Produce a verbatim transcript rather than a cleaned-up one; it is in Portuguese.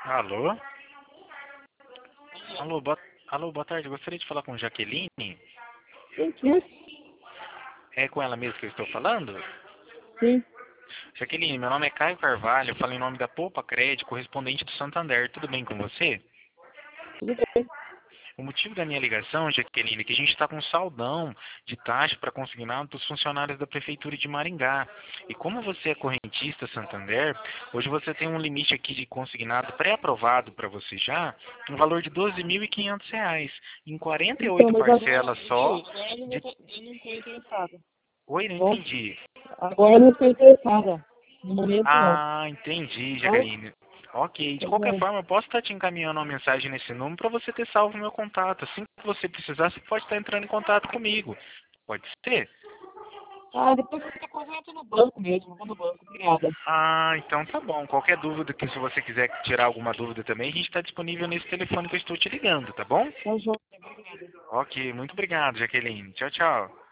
Alô? Alô, boa, alô, boa tarde. Gostaria de falar com Jaqueline. Sim, sim, É com ela mesmo que eu estou falando? sim, Jaqueline, meu nome é Caio Carvalho, eu falo em nome da Poupa Crédito, correspondente do Santander. Tudo bem com você? tudo bem. O motivo da minha ligação, Jaqueline, é que a gente está com um saldão de taxa para consignado dos funcionários da Prefeitura de Maringá. E como você é correntista Santander, hoje você tem um limite aqui de consignado pré-aprovado para você já, no valor de doze mil e quinhentos reais, em quarenta e Então, oito mas agora, parcelas só. viu, agora eu não, De... vou, eu não estou interessada, Oi, tá não bom? entendi. Agora eu não estou interessada. No momento não, Ah, entendi, tá bom? Jaqueline. Ok, de Tá qualquer bom. forma, eu posso estar te encaminhando uma mensagem nesse número para você ter salvo meu contato. Assim que você precisar, você pode estar entrando em contato comigo. Pode ser? Ah, depois qualquer coisa eu entro no banco mesmo, eu vou no banco, obrigada. Ah, então tá bom. Qualquer dúvida, que se você quiser tirar alguma dúvida também, a gente está disponível nesse telefone que eu estou te ligando, tá bom? Tá joia, obrigada. Ok, muito obrigado, Jaqueline. Tchau, tchau.